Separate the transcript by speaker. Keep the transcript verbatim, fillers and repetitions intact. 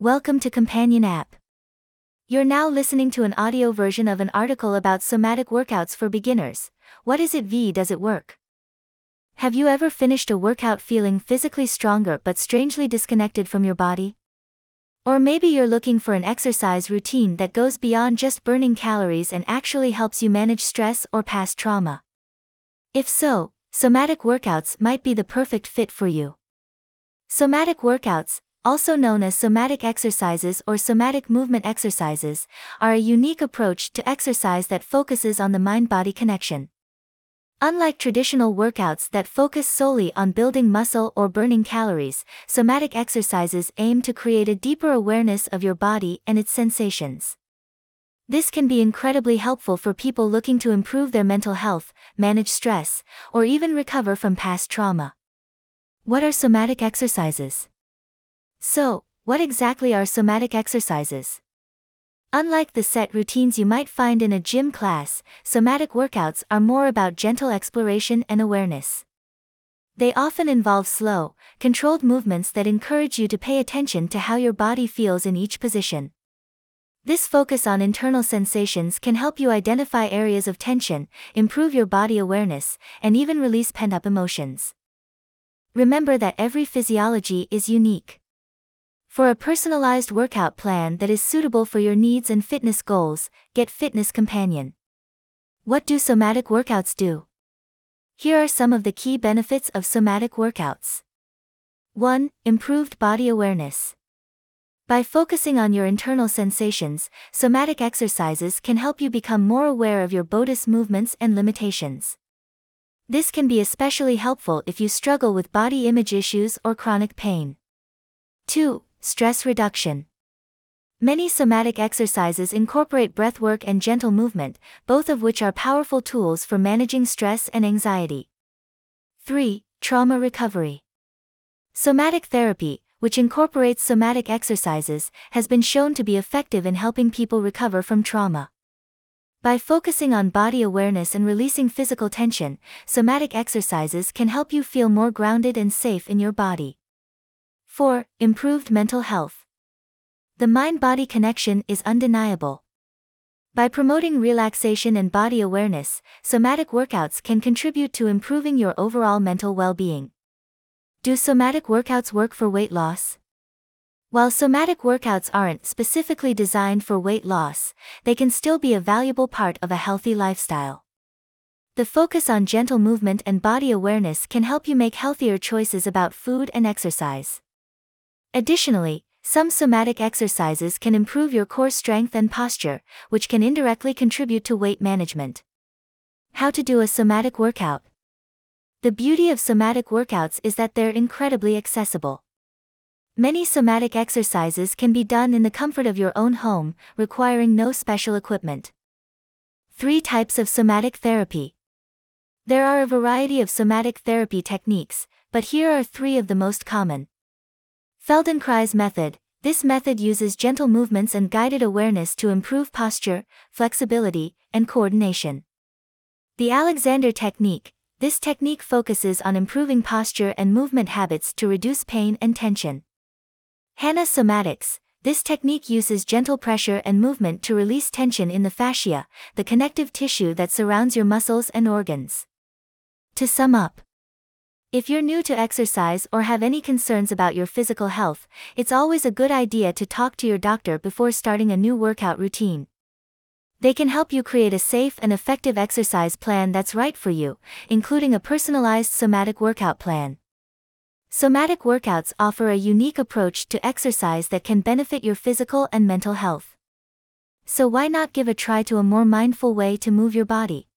Speaker 1: Welcome to Companion App. You're now listening to an audio version of an article about somatic workouts for beginners. What is it? V does it work? Have you ever finished a workout feeling physically stronger but strangely disconnected from your body? Or maybe you're looking for an exercise routine that goes beyond just burning calories and actually helps you manage stress or past trauma. If so, somatic workouts might be the perfect fit for you. Somatic workouts, also known as somatic exercises or somatic movement exercises, are a unique approach to exercise that focuses on the mind-body connection. Unlike traditional workouts that focus solely on building muscle or burning calories, somatic exercises aim to create a deeper awareness of your body and its sensations. This can be incredibly helpful for people looking to improve their mental health, manage stress, or even recover from past trauma. What are somatic exercises? So, what exactly are somatic exercises? Unlike the set routines you might find in a gym class, somatic workouts are more about gentle exploration and awareness. They often involve slow, controlled movements that encourage you to pay attention to how your body feels in each position. This focus on internal sensations can help you identify areas of tension, improve your body awareness, and even release pent-up emotions. Remember that every physiology is unique. For a personalized workout plan that is suitable for your needs and fitness goals, get Fitness Companion. What do somatic workouts do? Here are some of the key benefits of somatic workouts. one. Improved body awareness. By focusing on your internal sensations, somatic exercises can help you become more aware of your body's movements and limitations. This can be especially helpful if you struggle with body image issues or chronic pain. two. Stress reduction. Many somatic exercises incorporate breathwork and gentle movement, both of which are powerful tools for managing stress and anxiety. three. Trauma recovery. Somatic therapy, which incorporates somatic exercises, has been shown to be effective in helping people recover from trauma. By focusing on body awareness and releasing physical tension, somatic exercises can help you feel more grounded and safe in your body. four. Improved mental health. The mind-body connection is undeniable. By promoting relaxation and body awareness, somatic workouts can contribute to improving your overall mental well-being. Do somatic workouts work for weight loss? While somatic workouts aren't specifically designed for weight loss, they can still be a valuable part of a healthy lifestyle. The focus on gentle movement and body awareness can help you make healthier choices about food and exercise. Additionally, some somatic exercises can improve your core strength and posture, which can indirectly contribute to weight management. How to do a somatic workout? The beauty of somatic workouts is that they're incredibly accessible. Many somatic exercises can be done in the comfort of your own home, requiring no special equipment. Three types of somatic therapy. There are a variety of somatic therapy techniques, but here are three of the most common. Feldenkrais method. This method uses gentle movements and guided awareness to improve posture, flexibility, and coordination. The Alexander technique. This technique focuses on improving posture and movement habits to reduce pain and tension. Hanna somatics. This technique uses gentle pressure and movement to release tension in the fascia, the connective tissue that surrounds your muscles and organs. To sum up, if you're new to exercise or have any concerns about your physical health, it's always a good idea to talk to your doctor before starting a new workout routine. They can help you create a safe and effective exercise plan that's right for you, including a personalized somatic workout plan. Somatic workouts offer a unique approach to exercise that can benefit your physical and mental health. So why not give a try to a more mindful way to move your body?